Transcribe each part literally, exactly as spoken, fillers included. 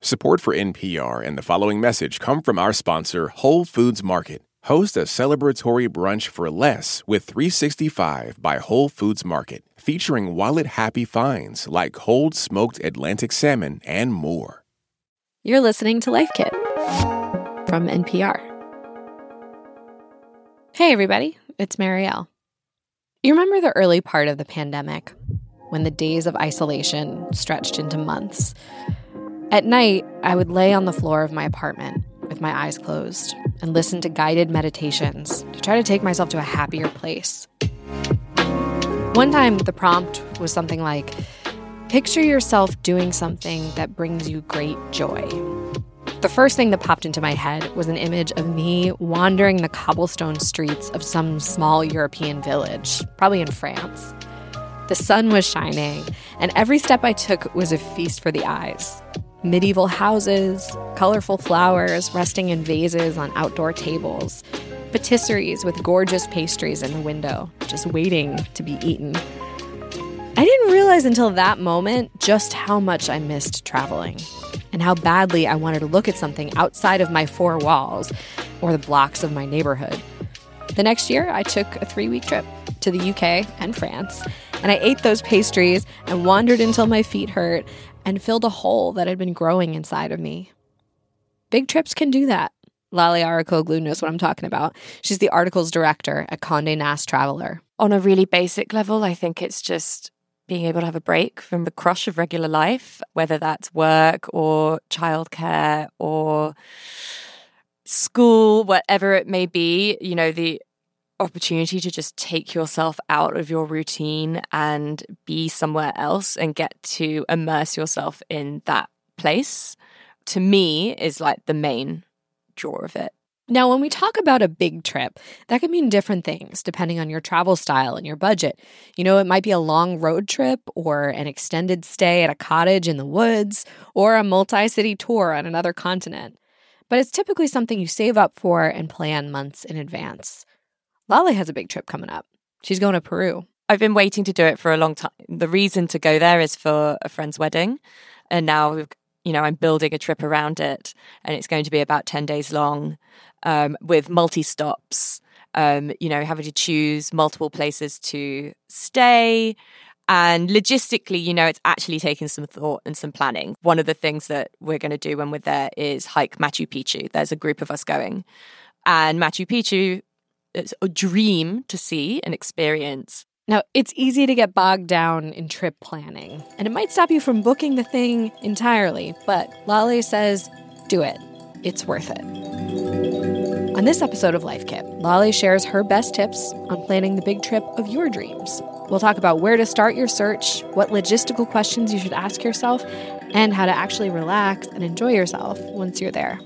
Support for N P R and the following message come from our sponsor, Whole Foods Market. Host a celebratory brunch for less with three sixty-five by Whole Foods Market, featuring wallet-happy finds like cold smoked Atlantic salmon and more. You're listening to Life Kit from N P R. Hey, everybody. It's Marielle. You remember the early part of the pandemic when the days of isolation stretched into months? At night, I would lay on the floor of my apartment with my eyes closed and listen to guided meditations to try to take myself to a happier place. One time, the prompt was something like, picture yourself doing something that brings you great joy. The first thing that popped into my head was an image of me wandering the cobblestone streets of some small European village, probably in France. The sun was shining, and every step I took was a feast for the eyes. Medieval houses, colorful flowers resting in vases on outdoor tables, patisseries with gorgeous pastries in the window, just waiting to be eaten. I didn't realize until that moment just how much I missed traveling and how badly I wanted to look at something outside of my four walls or the blocks of my neighborhood. The next year, I took a three-week trip to the U K and France, and I ate those pastries and wandered until my feet hurt and filled a hole that had been growing inside of me. Big trips can do that. Lale Arikoglu knows what I'm talking about. She's the articles director at Condé Nast Traveler. On a really basic level, I think it's just being able to have a break from the crush of regular life, whether that's work or childcare or school, whatever it may be, you know, the opportunity to just take yourself out of your routine and be somewhere else and get to immerse yourself in that place, to me, is like the main draw of it. Now, when we talk about a big trip, that can mean different things depending on your travel style and your budget. You know, it might be a long road trip or an extended stay at a cottage in the woods or a multi-city tour on another continent. But it's typically something you save up for and plan months in advance. Lale has a big trip coming up. She's going to Peru. I've been waiting to do it for a long time. The reason to go there is for a friend's wedding. And now, you know, I'm building a trip around it. And it's going to be about ten days long um, with multi-stops, um, you know, having to choose multiple places to stay. And logistically, you know, it's actually taking some thought and some planning. One of the things that we're going to do when we're there is hike Machu Picchu. There's a group of us going. And Machu Picchu, it's a dream to see and experience. Now, it's easy to get bogged down in trip planning, and it might stop you from booking the thing entirely, but Lale says, do it. It's worth it. On this episode of Life Kit, Lale shares her best tips on planning the big trip of your dreams. We'll talk about where to start your search, what logistical questions you should ask yourself, and how to actually relax and enjoy yourself once you're there.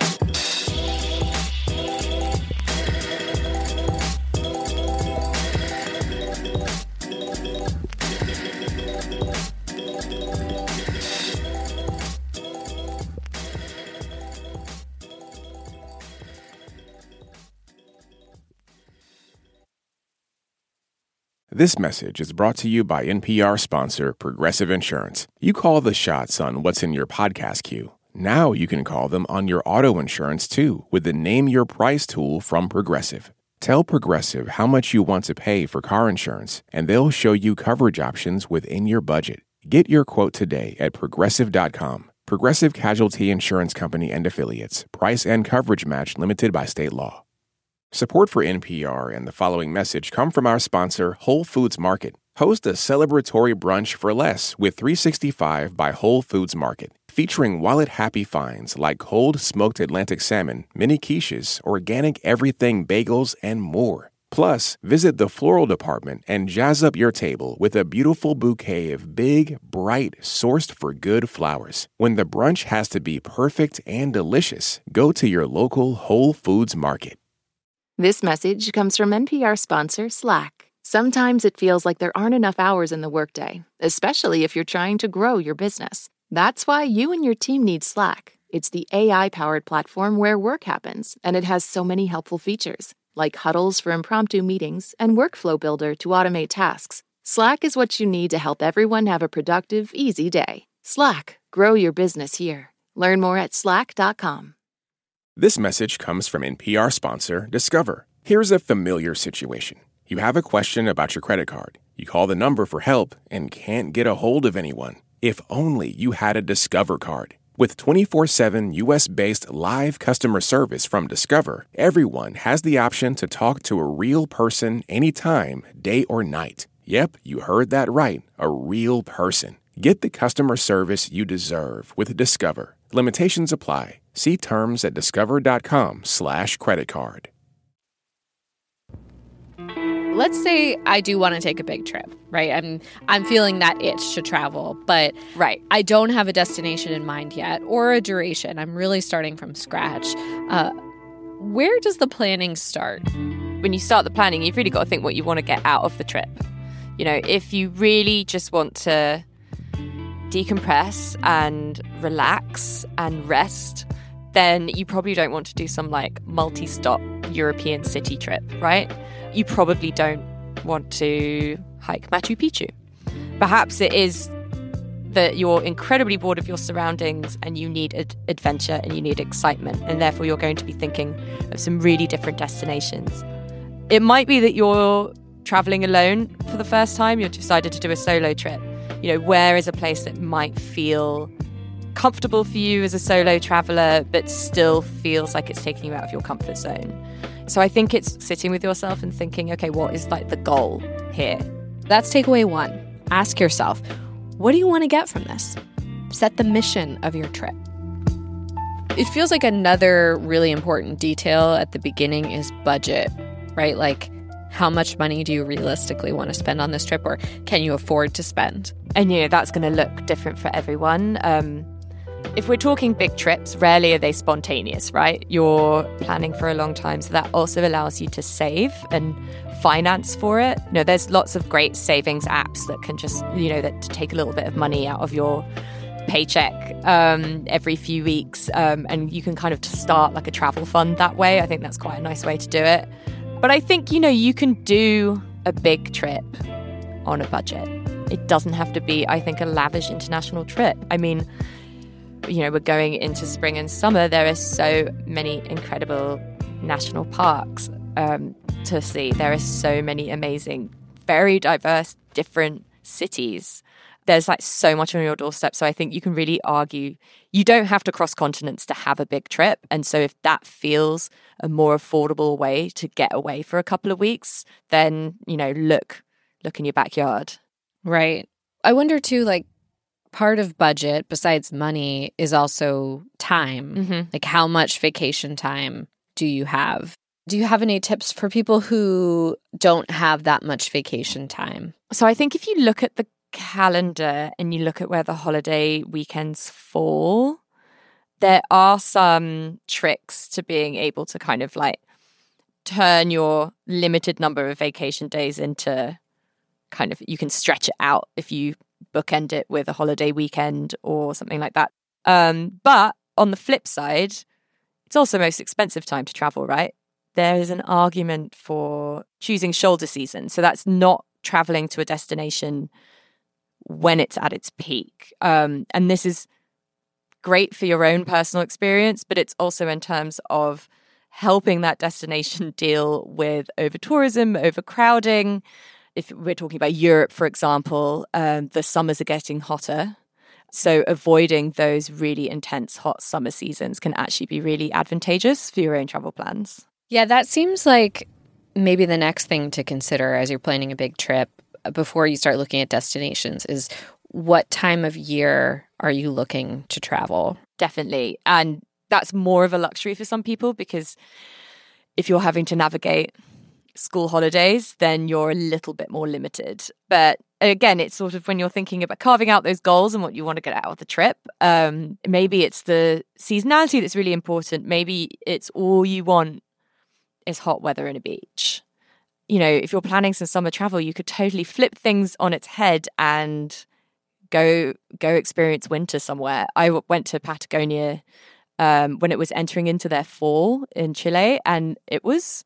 This message is brought to you by N P R sponsor Progressive Insurance. You call the shots on what's in your podcast queue. Now you can call them on your auto insurance too with the Name Your Price tool from Progressive. Tell Progressive how much you want to pay for car insurance, and they'll show you coverage options within your budget. Get your quote today at progressive dot com. Progressive Casualty Insurance Company and Affiliates. Price and coverage match limited by state law. Support for N P R and the following message come from our sponsor, Whole Foods Market. Host a celebratory brunch for less with three sixty-five by Whole Foods Market, featuring wallet-happy finds like cold smoked Atlantic salmon, mini quiches, organic everything bagels, and more. Plus, visit the floral department and jazz up your table with a beautiful bouquet of big, bright, sourced for good flowers. When the brunch has to be perfect and delicious, go to your local Whole Foods Market. This message comes from N P R sponsor Slack. Sometimes it feels like there aren't enough hours in the workday, especially if you're trying to grow your business. That's why you and your team need Slack. It's the A I-powered platform where work happens, and it has so many helpful features, like huddles for impromptu meetings and workflow builder to automate tasks. Slack is what you need to help everyone have a productive, easy day. Slack, grow your business here. Learn more at slack dot com. This message comes from N P R sponsor Discover. Here's a familiar situation. You have a question about your credit card. You call the number for help and can't get a hold of anyone. If only you had a Discover card. With twenty-four seven U S-based live customer service from Discover, everyone has the option to talk to a real person anytime, day or night. Yep, you heard that right, a real person. Get the customer service you deserve with Discover. Limitations apply. See terms at discover.com slash credit card. Let's say I do want to take a big trip, right? I'm I'm feeling that itch to travel, but Right. I don't have a destination in mind yet or a duration. I'm really starting from scratch. Uh, where does the planning start? When you start the planning, you've really got to think what you want to get out of the trip. You know, if you really just want to decompress and relax and rest, then you probably don't want to do some like multi-stop European city trip, right? You probably don't want to hike Machu Picchu. Perhaps it is that you're incredibly bored of your surroundings and you need ad- adventure and you need excitement, and therefore you're going to be thinking of some really different destinations. It might be that you're traveling alone for the first time, you've decided to do a solo trip. You know, where is a place that might feel comfortable for you as a solo traveler, but still feels like it's taking you out of your comfort zone? So I think it's sitting with yourself and thinking, okay, what is like the goal here? That's takeaway one. Ask yourself, what do you want to get from this? Set the mission of your trip. It feels like another really important detail at the beginning is budget, right? Like, how much money do you realistically want to spend on this trip, or can you afford to spend? And, you know, that's going to look different for everyone. Um, if we're talking big trips, rarely are they spontaneous, right? You're planning for a long time, so that also allows you to save and finance for it. You know, there's lots of great savings apps that can just, you know, that take a little bit of money out of your paycheck um, every few weeks, um, and you can kind of start like a travel fund that way. I think that's quite a nice way to do it. But I think, you know, you can do a big trip on a budget. It doesn't have to be, I think, a lavish international trip. I mean, you know, we're going into spring and summer. There are so many incredible national parks um, to see. There are so many amazing, very diverse, different cities. There's like so much on your doorstep. So I think you can really argue you don't have to cross continents to have a big trip. And so if that feels a more affordable way to get away for a couple of weeks, then, you know, look, look in your backyard. Right. I wonder too, like, part of budget, besides money, is also time. Mm-hmm. Like, how much vacation time do you have? Do you have any tips for people who don't have that much vacation time? So I think if you look at the calendar and you look at where the holiday weekends fall, there are some tricks to being able to kind of like turn your limited number of vacation days into kind of, you can stretch it out if you bookend it with a holiday weekend or something like that. Um, but on the flip side, it's also the most expensive time to travel, right? There is an argument for choosing shoulder season. So that's not traveling to a destination when it's at its peak. Um, and this is great for your own personal experience, but it's also in terms of helping that destination deal with over-tourism, overcrowding. If we're talking about Europe, for example, um, the summers are getting hotter. So avoiding those really intense hot summer seasons can actually be really advantageous for your own travel plans. Yeah, that seems like maybe the next thing to consider as you're planning a big trip before you start looking at destinations is what time of year are you looking to travel? Definitely. And that's more of a luxury for some people, because if you're having to navigate school holidays, then you're a little bit more limited. But again, it's sort of when you're thinking about carving out those goals and what you want to get out of the trip, um, maybe it's the seasonality that's really important. Maybe it's all you want is hot weather and a beach. You know, if you're planning some summer travel, you could totally flip things on its head and go go experience winter somewhere. I w- went to Patagonia um, when it was entering into their fall in Chile, and it was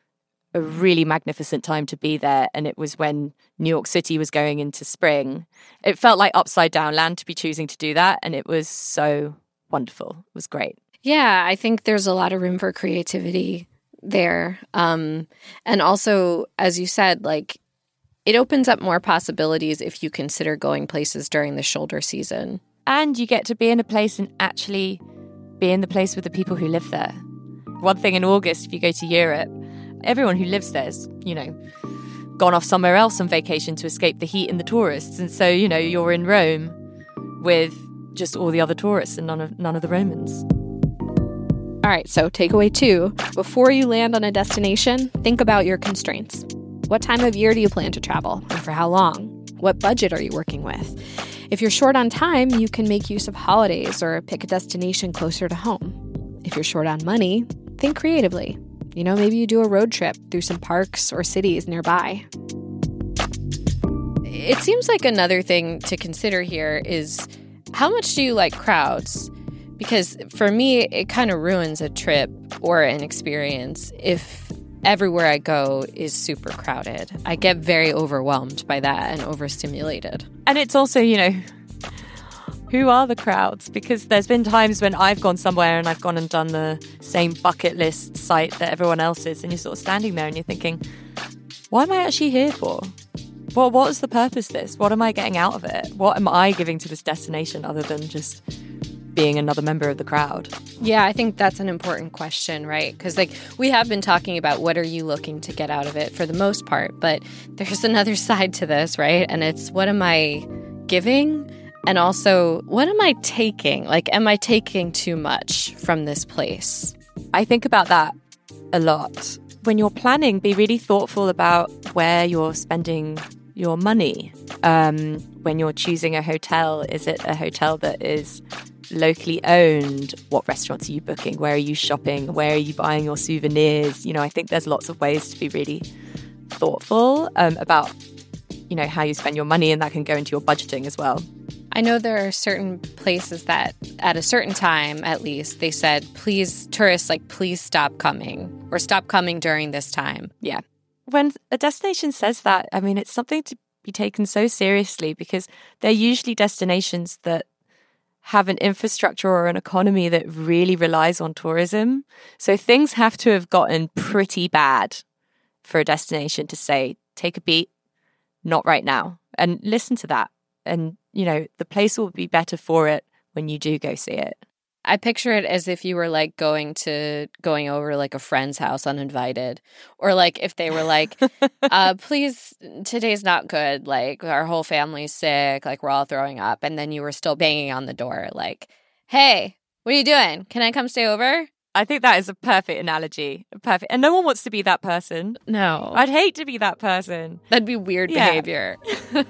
a really magnificent time to be there. And it was when New York City was going into spring. It felt like upside down land to be choosing to do that, and it was so wonderful. It was great. Yeah, I think there's a lot of room for creativity there. Um, and also, as you said, like, it opens up more possibilities if you consider going places during the shoulder season. And you get to be in a place and actually be in the place with the people who live there. One thing in August, if you go to Europe, everyone who lives there's, you know, gone off somewhere else on vacation to escape the heat and the tourists. And so, you know, you're in Rome with just all the other tourists and none of none of the Romans. All right, so takeaway two, before you land on a destination, think about your constraints. What time of year do you plan to travel and for how long? What budget are you working with? If you're short on time, you can make use of holidays or pick a destination closer to home. If you're short on money, think creatively. You know, maybe you do a road trip through some parks or cities nearby. It seems like another thing to consider here is, how much do you like crowds? Because for me, it kind of ruins a trip or an experience if everywhere I go is super crowded. I get very overwhelmed by that and overstimulated. And it's also, you know, who are the crowds? Because there's been times when I've gone somewhere and I've gone and done the same bucket list site that everyone else is, and you're sort of standing there and you're thinking, what am I actually here for? Well, what is the purpose of this? What am I getting out of it? What am I giving to this destination other than just being another member of the crowd? Yeah, I think that's an important question, right? Because like we have been talking about what are you looking to get out of it for the most part, but there's another side to this, right? And it's, what am I giving? And also, what am I taking? Like, am I taking too much from this place? I think about that a lot. When you're planning, be really thoughtful about where you're spending your money. Um, when you're choosing a hotel, is it a hotel that is locally owned? What restaurants are you booking? Where are you shopping? Where are you buying your souvenirs? You know, I think there's lots of ways to be really thoughtful um, about, you know, how you spend your money, and that can go into your budgeting as well. I know there are certain places that at a certain time, at least, they said, please, tourists, like, please stop coming or stop coming during this time. Yeah. When a destination says that, I mean, it's something to be taken so seriously, because they're usually destinations that have an infrastructure or an economy that really relies on tourism. So things have to have gotten pretty bad for a destination to say, take a beat, not right now, and listen to that. And, you know, the place will be better for it when you do go see it. I picture it as if you were like going to going over like a friend's house uninvited, or like if they were like, uh, please, today's not good. Like, our whole family's sick. Like, we're all throwing up. And then you were still banging on the door like, hey, what are you doing? Can I come stay over? I think that is a perfect analogy. Perfect. And no one wants to be that person. No. I'd hate to be that person. That'd be weird Yeah. behavior.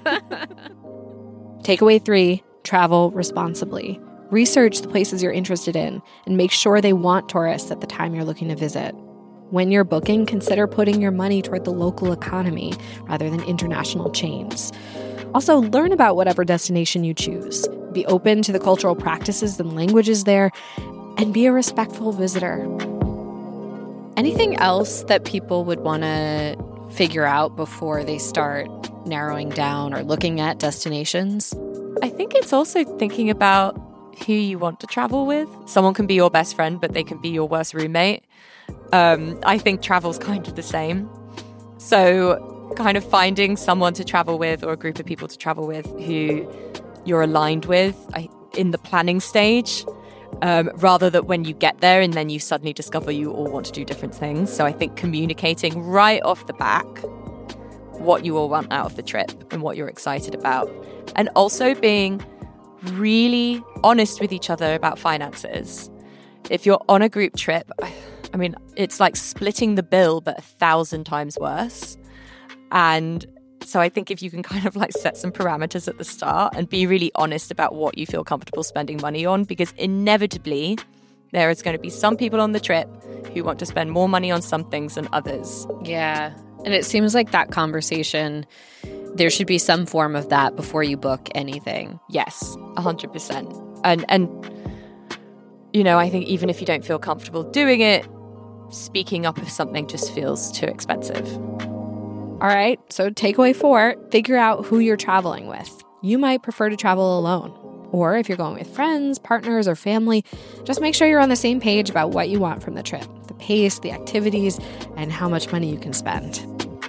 Takeaway three, travel responsibly. Research the places you're interested in and make sure they want tourists at the time you're looking to visit. When you're booking, consider putting your money toward the local economy rather than international chains. Also, learn about whatever destination you choose. Be open to the cultural practices and languages there, and be a respectful visitor. Anything else that people would want to figure out before they start narrowing down or looking at destinations? I think it's also thinking about who you want to travel with. Someone can be your best friend, but they can be your worst roommate. Um, I think travel's kind of the same. So kind of finding someone to travel with, or a group of people to travel with who you're aligned with in the planning stage, um, rather than when you get there and then you suddenly discover you all want to do different things. So I think communicating right off the back what you all want out of the trip and what you're excited about. And also being really honest with each other about finances. If you're on a group trip, I mean, it's like splitting the bill, but a thousand times worse. And so I think if you can kind of like set some parameters at the start and be really honest about what you feel comfortable spending money on, because inevitably there is going to be some people on the trip who want to spend more money on some things than others. Yeah. And it seems like that conversation, there should be some form of that before you book anything. Yes, one hundred percent. And, and you know, I think even if you don't feel comfortable doing it, speaking up if something just feels too expensive. All right, so takeaway four, figure out who you're traveling with. You might prefer to travel alone. Or if you're going with friends, partners, or family, just make sure you're on the same page about what you want from the trip, the pace, the activities, and how much money you can spend.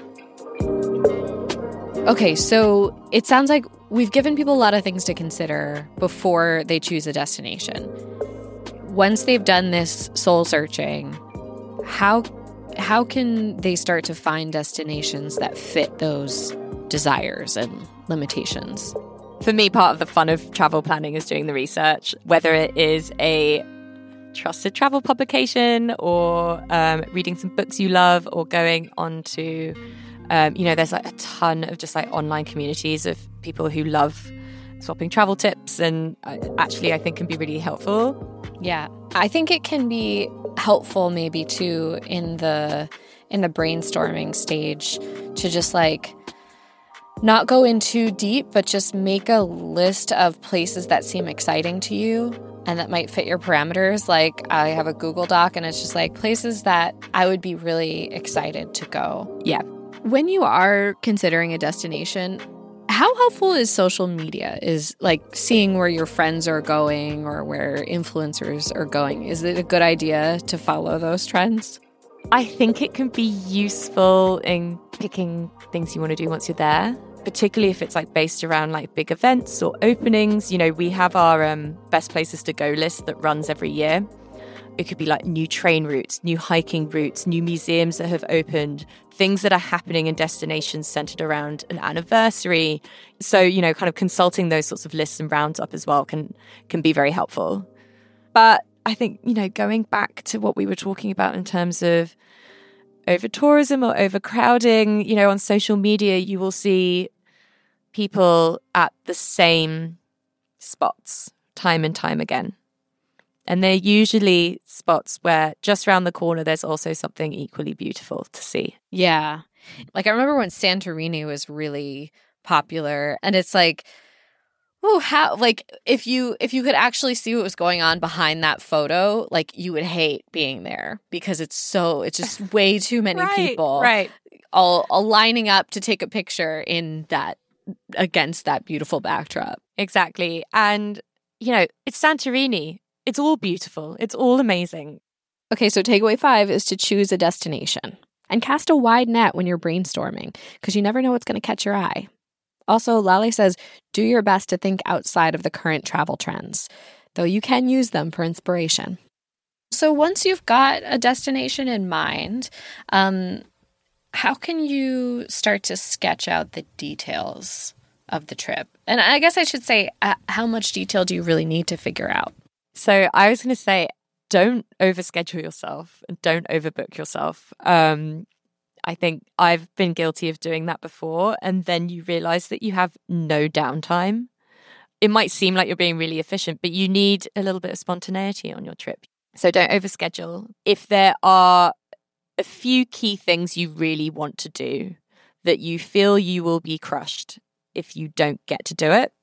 Okay, so it sounds like we've given people a lot of things to consider before they choose a destination. Once they've done this soul searching, how how can they start to find destinations that fit those desires and limitations? For me, part of the fun of travel planning is doing the research, whether it is a trusted travel publication or um, reading some books you love or going on to, um, you know, there's like a ton of just like online communities of people who love swapping travel tips and uh, actually I think can be really helpful. Yeah, I think it can be helpful maybe too in the in the brainstorming stage to just like not go in too deep, but just make a list of places that seem exciting to you and that might fit your parameters. Like I have a Google Doc and it's just like places that I would be really excited to go. Yeah. When you are considering a destination, how helpful is social media? Is like seeing where your friends are going or where influencers are going? Is it a good idea to follow those trends? I think it can be useful in picking things you want to do once you're there, particularly if it's like based around like big events or openings. You know, we have our um, best places to go list that runs every year. It could be like new train routes, new hiking routes, new museums that have opened, things that are happening in destinations centered around an anniversary. So, you know, kind of consulting those sorts of lists and rounds up as well can can be very helpful. But I think, you know, going back to what we were talking about in terms of over-tourism or overcrowding, you know, on social media, you will see people at the same spots time and time again. And they're usually spots where just around the corner, there's also something equally beautiful to see. Yeah. Like I remember when Santorini was really popular and it's like, oh, how, like if you, if you could actually see what was going on behind that photo, like you would hate being there because it's so, it's just way too many right, people right. all, all lining up to take a picture in that, against that beautiful backdrop. Exactly. And, you know, it's Santorini. It's all beautiful. It's all amazing. Okay, so takeaway five is to choose a destination and cast a wide net when you're brainstorming because you never know what's going to catch your eye. Also, Lale says, do your best to think outside of the current travel trends, though you can use them for inspiration. So once you've got a destination in mind, um, how can you start to sketch out the details of the trip? And I guess I should say, uh, how much detail do you really need to figure out? So I was going to say, don't overschedule yourself and don't overbook yourself. Um, I think I've been guilty of doing that before. And then you realize that you have no downtime. It might seem like you're being really efficient, but you need a little bit of spontaneity on your trip. So don't overschedule. If there are a few key things you really want to do that you feel you will be crushed if you don't get to do it,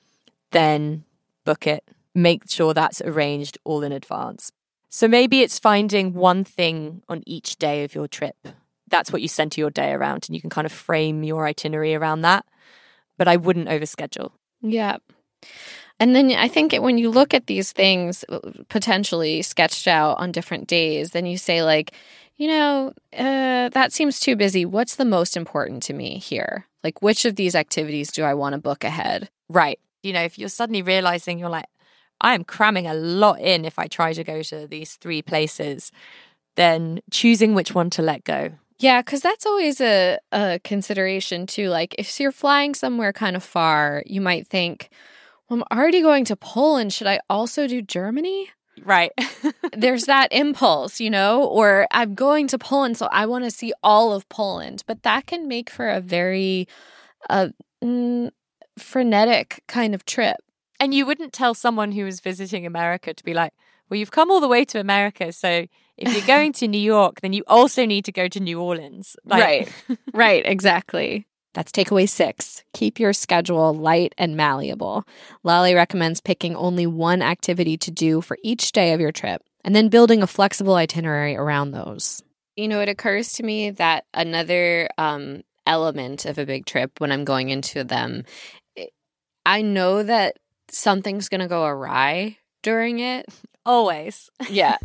then book it. Make sure that's arranged all in advance. So maybe it's finding one thing on each day of your trip. That's what you center your day around, and you can kind of frame your itinerary around that. But I wouldn't overschedule. Yeah. And then I think when you look at these things potentially sketched out on different days, then you say like, you know, uh, that seems too busy. What's the most important to me here? Like, which of these activities do I want to book ahead? Right. You know, if you're suddenly realizing you're like, I am cramming a lot in if I try to go to these three places, then choosing which one to let go. Yeah, because that's always a, a consideration too. Like if you're flying somewhere kind of far, you might think, well, I'm already going to Poland. Should I also do Germany? Right. There's that impulse, you know, or I'm going to Poland, so I want to see all of Poland. But that can make for a very uh, mm, frenetic kind of trip. And you wouldn't tell someone who was visiting America to be like, well, you've come all the way to America, so if you're going to New York, then you also need to go to New Orleans. Like- right. Right, exactly. That's takeaway six. Keep your schedule light and malleable. Lale recommends picking only one activity to do for each day of your trip and then building a flexible itinerary around those. You know, it occurs to me that another um, element of a big trip when I'm going into them, I know that something's going to go awry during it. Always. Yeah.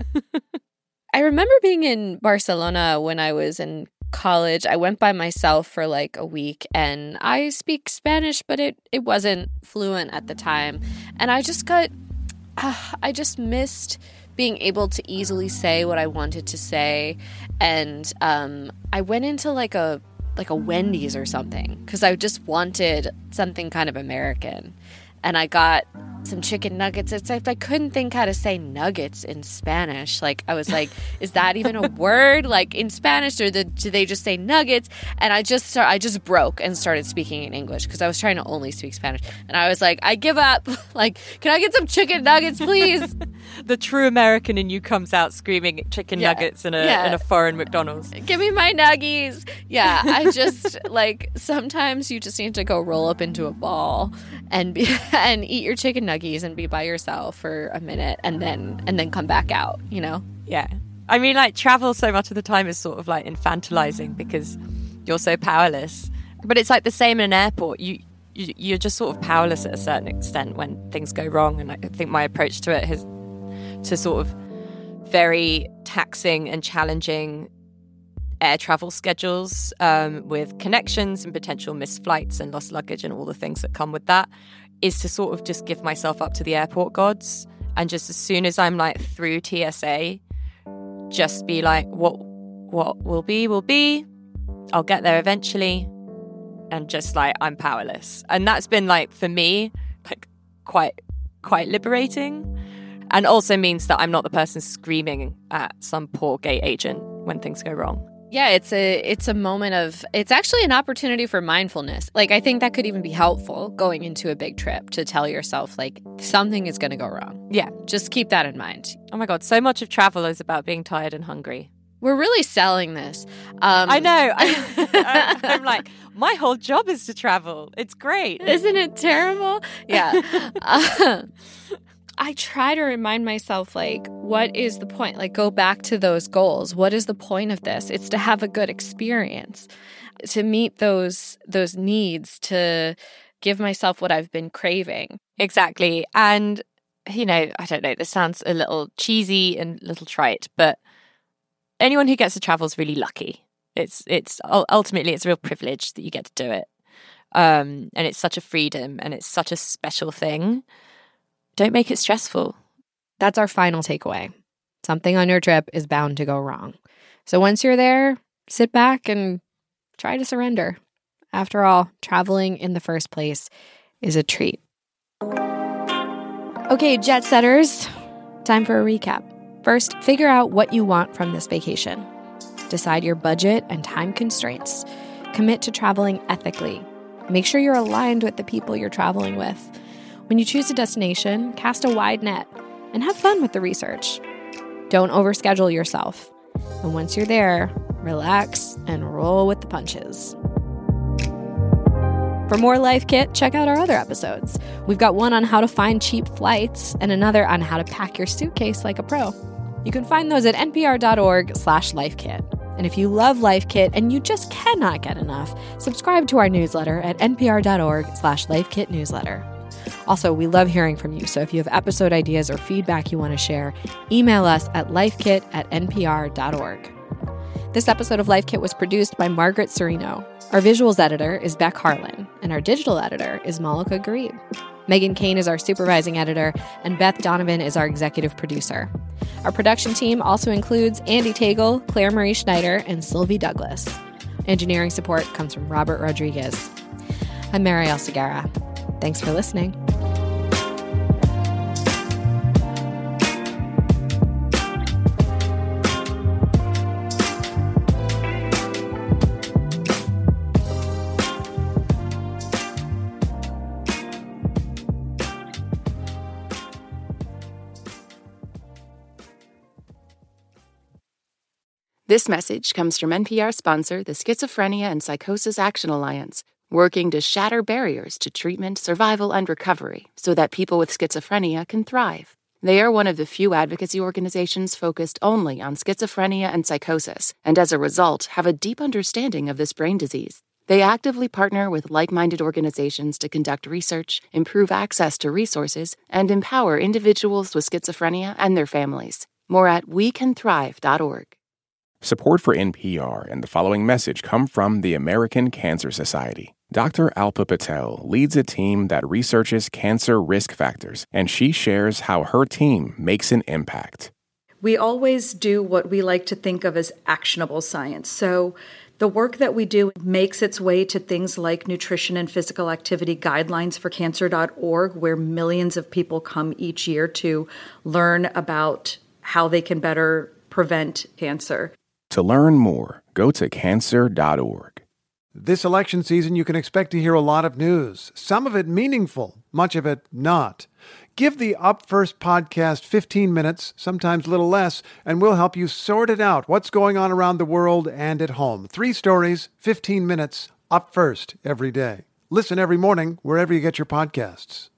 I remember being in Barcelona when I was in college. I went by myself for like a week, and I speak Spanish, but it, it wasn't fluent at the time. And I just got, uh, I just missed being able to easily say what I wanted to say. And um, I went into like a like a Wendy's or something because I just wanted something kind of American. And I got some chicken nuggets. It's like I couldn't think how to say nuggets in Spanish. Like I was like, is that even a word? Like in Spanish, or the, do they just say nuggets? And I just start, I just broke and started speaking in English because I was trying to only speak Spanish. And I was like, I give up. Like, can I get some chicken nuggets, please? The true American in you comes out screaming chicken Yeah. nuggets in a Yeah. in a foreign McDonald's. Give me my nuggies. Yeah, I just like sometimes you just need to go roll up into a ball and be and eat your chicken nuggies and be by yourself for a minute and then and then come back out, you know? Yeah. I mean, like, travel so much of the time is sort of like infantilizing because you're so powerless. But it's like the same in an airport. You, you you're just sort of powerless at a certain extent when things go wrong. And I think my approach to it has to sort of very taxing and challenging air travel schedules um, with connections and potential missed flights and lost luggage and all the things that come with that is to sort of just give myself up to the airport gods. And just as soon as I'm like through T S A, just be like, what what will be, will be. I'll get there eventually. And just like, I'm powerless. And that's been like, for me, like quite, quite liberating. And also means that I'm not the person screaming at some poor gate agent when things go wrong. Yeah, it's a it's a moment of it's actually an opportunity for mindfulness. Like I think that could even be helpful going into a big trip to tell yourself like something is going to go wrong. Yeah. Just keep that in mind. Oh my God, so much of travel is about being tired and hungry. We're really selling this. Um, I know. I, I, I'm like, my whole job is to travel. It's great. Isn't it terrible? Yeah. uh, I try to remind myself, like, what is the point? Like, go back to those goals. What is the point of this? It's to have a good experience, to meet those those needs, to give myself what I've been craving. Exactly. And, you know, I don't know, this sounds a little cheesy and a little trite, but anyone who gets to travel is really lucky. It's it's ultimately it's a real privilege that you get to do it, um, and it's such a freedom and it's such a special thing. Don't make it stressful. That's our final takeaway. Something on your trip is bound to go wrong. So once you're there, sit back and try to surrender. After all, traveling in the first place is a treat. Okay, jet setters, time for a recap. First, figure out what you want from this vacation. Decide your budget and time constraints. Commit to traveling ethically. Make sure you're aligned with the people you're traveling with. When you choose a destination, cast a wide net and have fun with the research. Don't overschedule yourself. And once you're there, relax and roll with the punches. For more Life Kit, check out our other episodes. We've got one on how to find cheap flights and another on how to pack your suitcase like a pro. You can find those at npr.org slash lifekit. And if you love Life Kit and you just cannot get enough, subscribe to our newsletter at npr.org slash lifekit newsletter. Also, we love hearing from you, so if you have episode ideas or feedback you want to share, email us at lifekit at npr.org. This episode of Life Kit was produced by Margaret Serino. Our visuals editor is Beck Harlan, and our digital editor is Malika Garib. Megan Kane is our supervising editor, and Beth Donovan is our executive producer. Our production team also includes Andy Tagle, Claire Marie Schneider, and Sylvie Douglas. Engineering support comes from Robert Rodriguez. I'm Marielle Segarra. Thanks for listening. This message comes from N P R sponsor, the Schizophrenia and Psychosis Action Alliance, working to shatter barriers to treatment, survival, and recovery so that people with schizophrenia can thrive. They are one of the few advocacy organizations focused only on schizophrenia and psychosis, and as a result, have a deep understanding of this brain disease. They actively partner with like-minded organizations to conduct research, improve access to resources, and empower individuals with schizophrenia and their families. More at we can thrive dot org. Support for N P R and the following message come from the American Cancer Society. Doctor Alpa Patel leads a team that researches cancer risk factors, and she shares how her team makes an impact. We always do what we like to think of as actionable science. So the work that we do makes its way to things like nutrition and physical activity guidelines for cancer dot org, where millions of people come each year to learn about how they can better prevent cancer. To learn more, go to cancer dot org. This election season, you can expect to hear a lot of news, some of it meaningful, much of it not. Give the Up First podcast fifteen minutes, sometimes a little less, and we'll help you sort it out, what's going on around the world and at home. Three stories, fifteen minutes, Up First every day. Listen every morning wherever you get your podcasts.